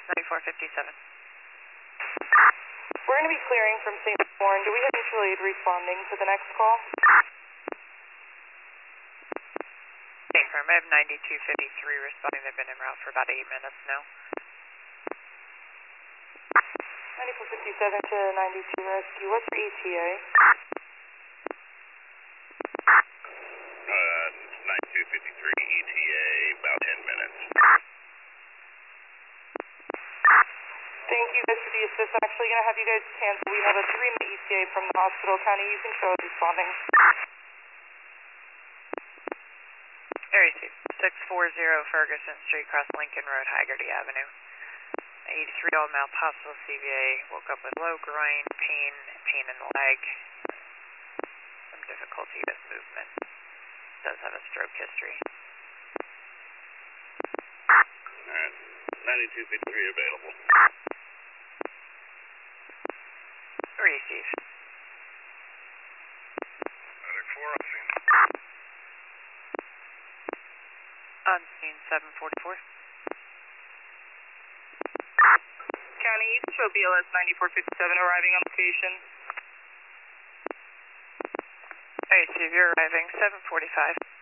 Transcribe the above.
9457. We're going to be clearing from St. Warren. Do we have mutual aid responding to the next call? Same firm. I have 9253 responding. They've been en route for about 8 minutes now. 9457 to 92 rescue. What's your ETA? 9253 ETA, about 10 minutes. Thank you guys for the assist. I'm actually going to have you guys cancel. We have a 3-minute ETA from the hospital. County, you can show us responding. Area 640 Ferguson Street, cross Lincoln Road, Haggerty Avenue. 83-year-old male, possible CVA, woke up with low groin pain, pain in the leg, some difficulty with movement. Does have a stroke history. Alright, 9253 available. Receive. Medic 4 on scene. On scene 744. County, you can show BLS 9457 arriving on location. Alright, so you're arriving 745.